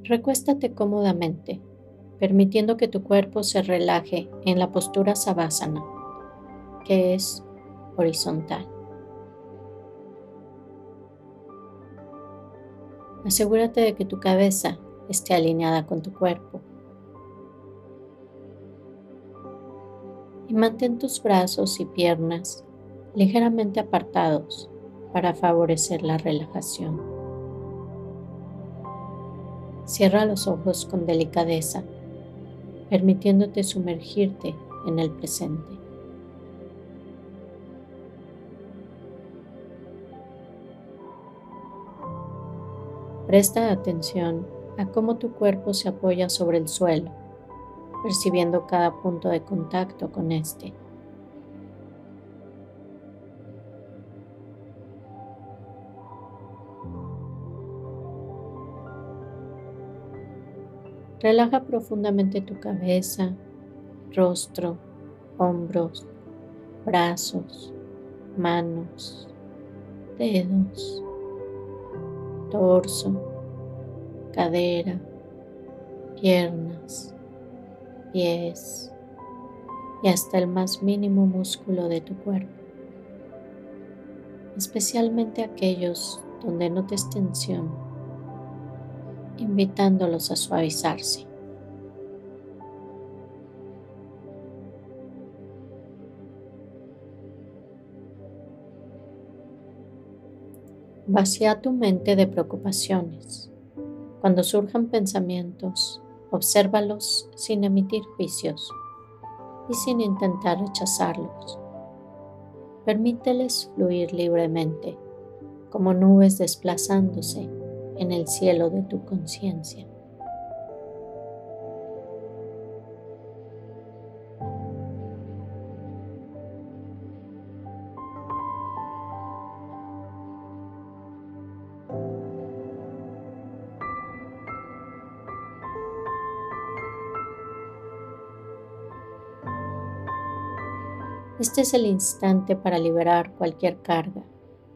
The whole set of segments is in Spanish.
Recuéstate cómodamente, permitiendo que tu cuerpo se relaje en la postura Savasana, que es horizontal. Asegúrate de que tu cabeza esté alineada con tu cuerpo y mantén tus brazos y piernas ligeramente apartados para favorecer la relajación. Cierra los ojos con delicadeza, permitiéndote sumergirte en el presente. Presta atención a cómo tu cuerpo se apoya sobre el suelo, percibiendo cada punto de contacto con este. Relaja profundamente tu cabeza, rostro, hombros, brazos, manos, dedos, torso, cadera, piernas, pies y hasta el más mínimo músculo de tu cuerpo, especialmente aquellos donde notes tensión, invitándolos a suavizarse. Vacía tu mente de preocupaciones. Cuando surjan pensamientos, obsérvalos sin emitir juicios y sin intentar rechazarlos. Permíteles fluir libremente, como nubes desplazándose en el cielo de tu conciencia. Este es el instante para liberar cualquier carga.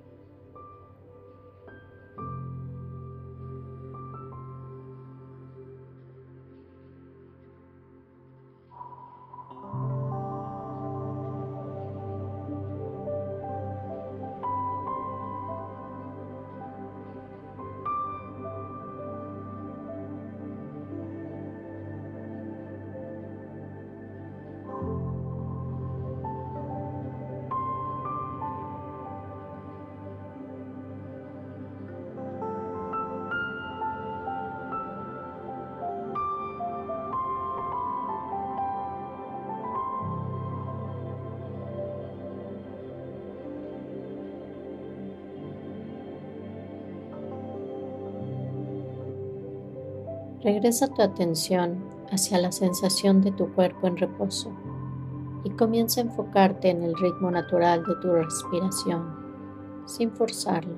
Regresa tu atención hacia la sensación de tu cuerpo en reposo y comienza a enfocarte en el ritmo natural de tu respiración, sin forzarlo.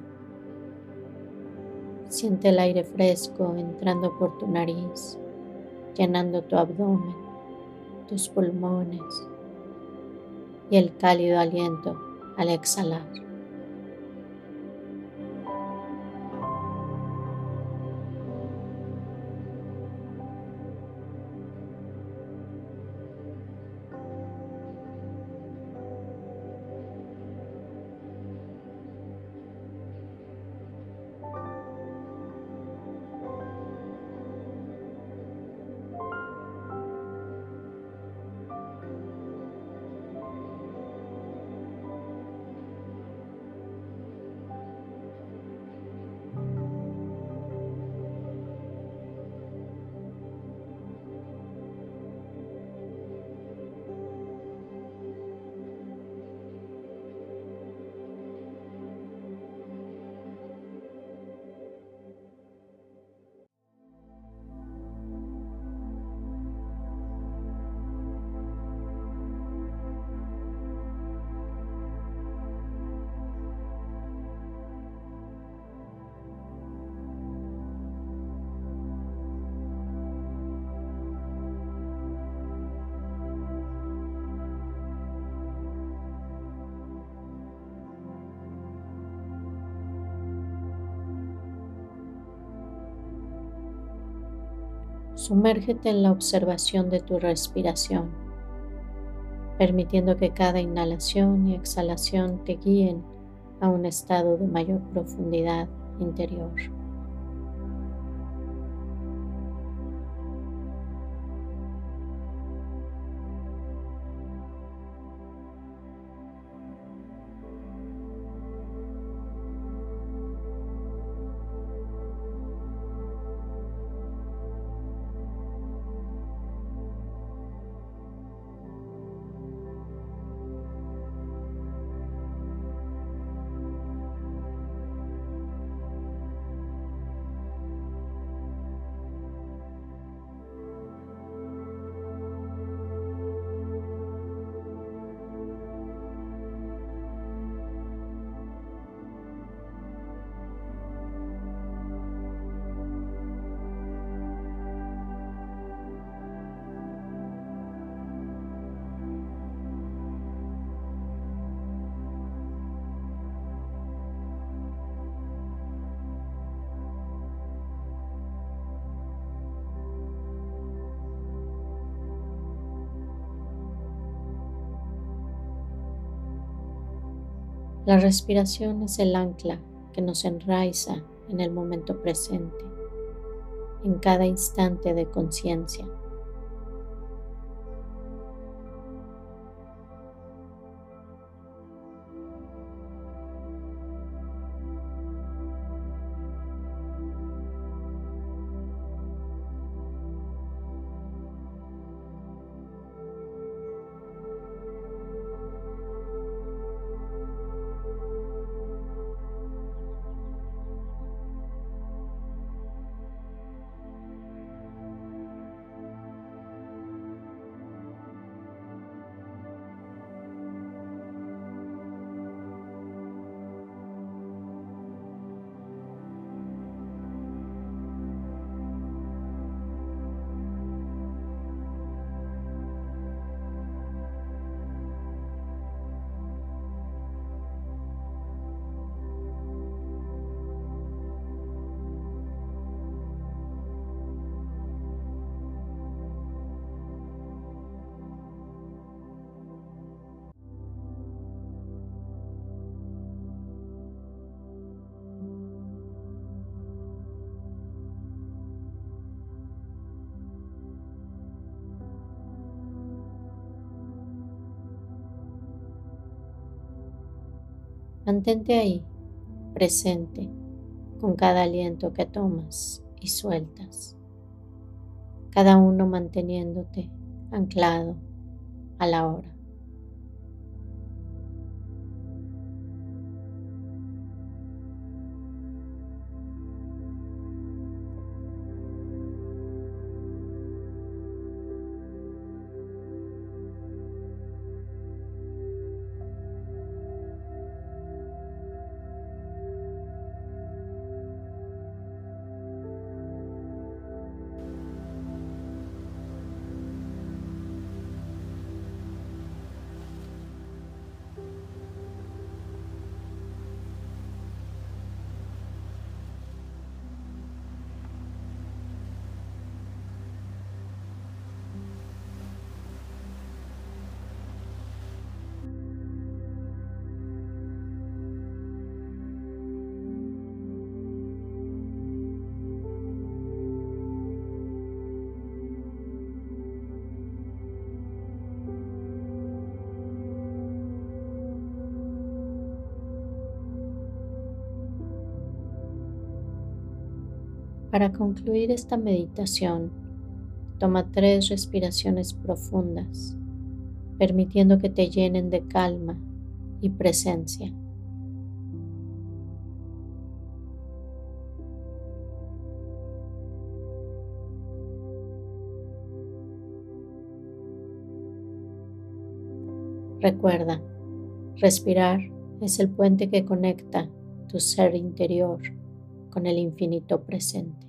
Siente el aire fresco entrando por tu nariz, llenando tu abdomen, tus pulmones y el cálido aliento al exhalar. Sumérgete en la observación de tu respiración, permitiendo que cada inhalación y exhalación te guíen a un estado de mayor profundidad interior. La respiración es el ancla que nos enraiza en el momento presente, en cada instante de conciencia. Mantente ahí, presente, con cada aliento que tomas y sueltas, cada uno manteniéndote anclado a la hora. Para concluir esta meditación, toma 3 respiraciones profundas, permitiendo que te llenen de calma y presencia. Recuerda, respirar es el puente que conecta tu ser interior con el infinito presente.